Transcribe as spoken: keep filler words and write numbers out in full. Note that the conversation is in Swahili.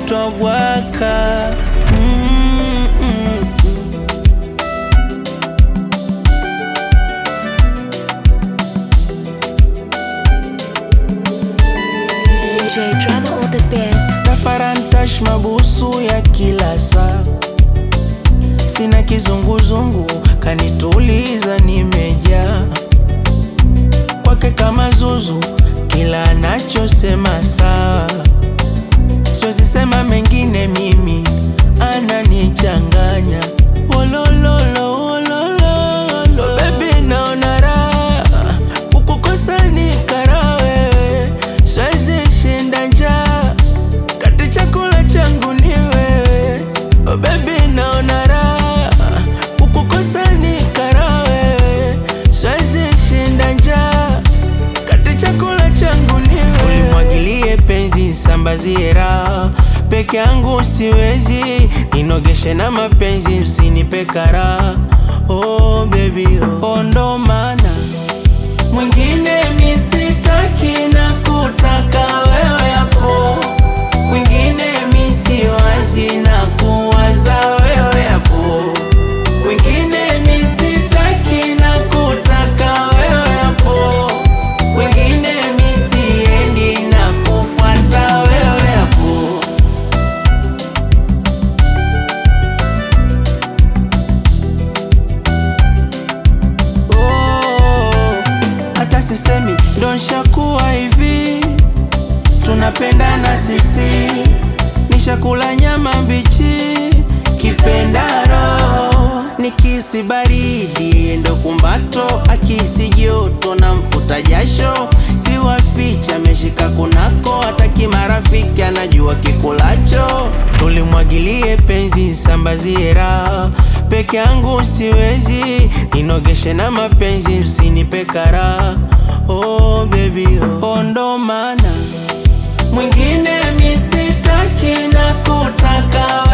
twabwaka. mm -mm. J Drama on the beat. Tafarantash mabusu ya kila saa, sina kizunguzungu, kanituliza nimejaa kwake kama zuzu, kila anachosema sawa. Siwezi sema mengine, mimi ananichanganya. Wolololo wolololo, baby naona raha kukukosa ni karawe. Siwezi shinda njaa, kati chakula changu ni wewe. Oh baby naona raha kukukosa ni karawe. Siwezi shinda njaa, kati chakula changu ni wewe. Ulimwagilie penzi sambazie raha, peke yangu siwezi, ninogeshe na mapenzi usinipe karaha. Oh baby oh, oh ndo maana mwingine mi sitaki na kutaka wewe hapo. Kwingine mi siwazi na kuwaza wewe hapo. Kwingine mi sitaki na kutaka wewe hapo. Kwingine mi siendi na kufuata wewe hapo. Hata sisemi ndo nshakuwa hivi, tunapendana sisi. Nishakula nyama mbichi, kipenda roho. Nikisi baridi ndo kumbato, akisi joto na mfuta jasho. Siwaficha meshika kunako, hata kimarafiki anajua kikulacho. Tulimwagilie penzi sambazie raha, peke yangu siwezi, ninogeshe na mapenzi usinipe karaha. Oh baby oh, oh ndo maana mwingine mi sitaki na kutaka